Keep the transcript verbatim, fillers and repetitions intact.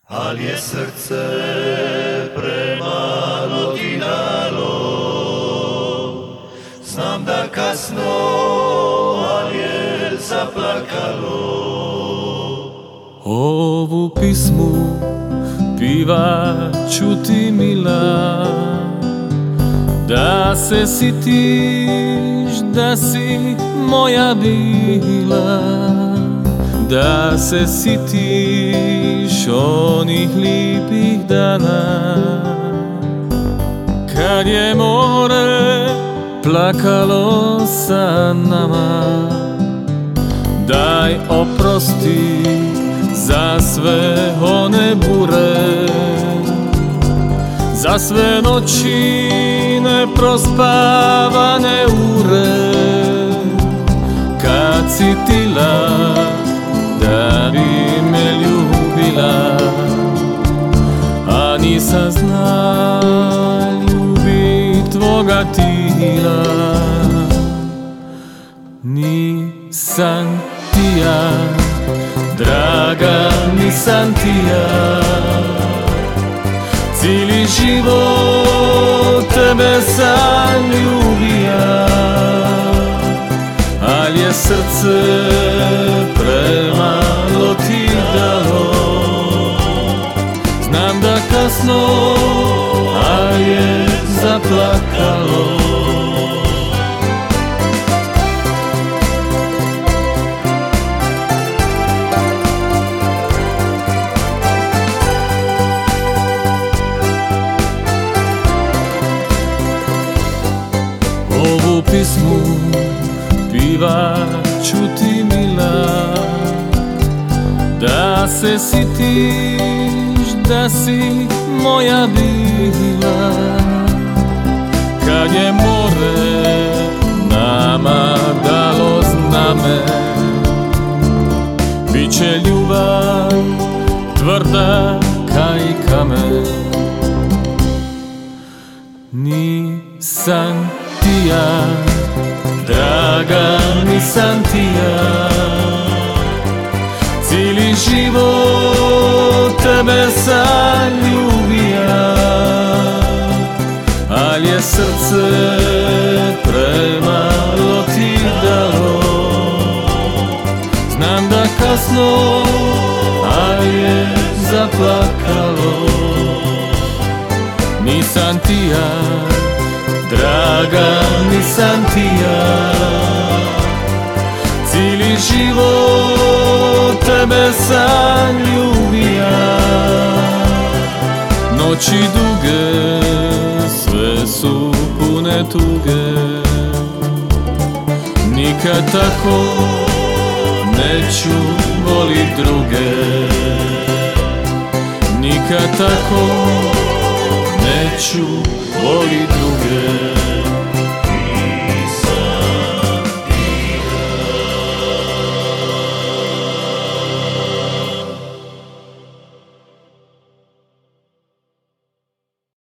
Al je srce premalo ti dalo, znam da kasno, al je zaplakalo. Ovu pismu pivaću ti mila, da se sitiš da si moja bila, da se sitiš onih lijepih dana, kad je more plakalo sa nama. Daj oprosti za sve one bure, za sve noći neprospavane ure, kad si tila da bi me ljubila, a nisam zna ljubit tvoga tila. Nisam ti ja, draga, nisam ti ja, cijeli život tebe sam ljubija, al je srce premalo ti dalo, znam da kasno, al je zaplakalo. Ovu pismu pivaću ti mila, da se sitiš da si moja bila, kad je more nama dalo zname, biće ljubav tvrda kaj kamen. Nisam ti ja, draga, nisam ti ja, cijeli život tebe sam ljubija, al je srce premalo ti dalo, znam da kasno, al je zaplakalo. Nisam ti ja, draga, nisam ti ja, cijeli život tebe sam ljubija, noći duge sve su pune tuge, nikad tako neću volit druge, nikad tako neću volit druge.